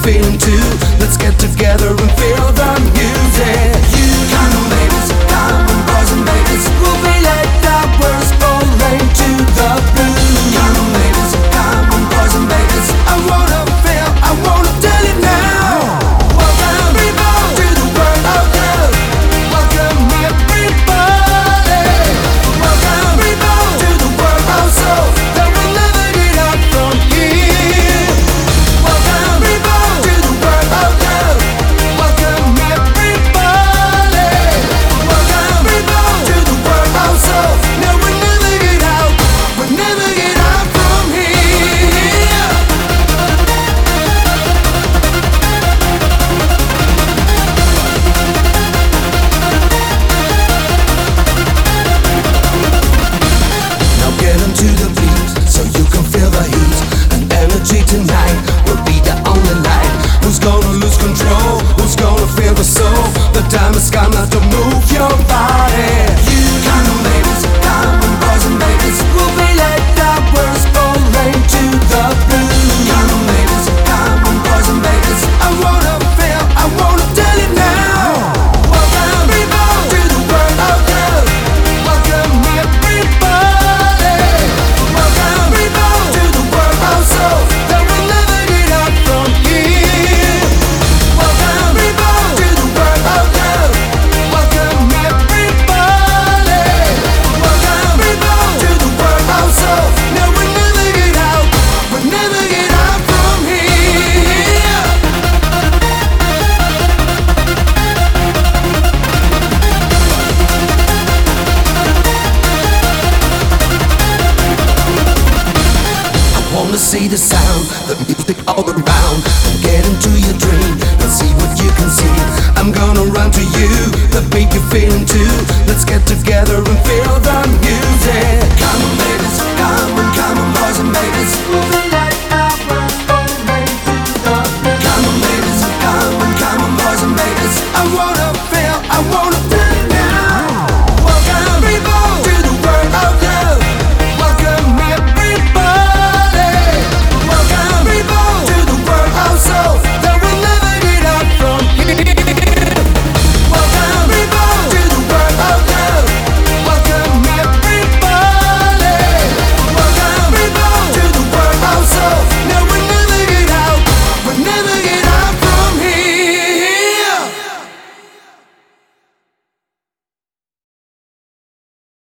feeling too. Let's get together and feel the music. You come on babies, come on boys and babies. We'll be like flowers falling to the blue. Come on babies, come on boys and babies. I wanna feel, I wanna tell you now. Welcome people to the world of love. Welcome everybody. Welcome people to the world of soul. That will never get out from here. Welcome people to the world of love. Welcome everybody. Welcome people to the world of soul. Now we'll never get out. We'll never get out from here. Now get into the beat so you can feel the heat and energy tonight will be the only light. Who's gonna lose control? Who's gonna feel the soul? The time has come now to move your body. You come on babies, come on boys and babies. We'll be like flowers falling to the blue. Come on babies, come on boys and babies. I wanna feel, I wanna tell you now. Welcome people to the world of love. Welcome everybody. Welcome people to the world of soul. That will never get out from here. Welcome people to the world of love. Welcome everybody. Welcome people to the world of soul. Now we'll never get out. We'll never get out from here. I wanna see the sound, the music all around.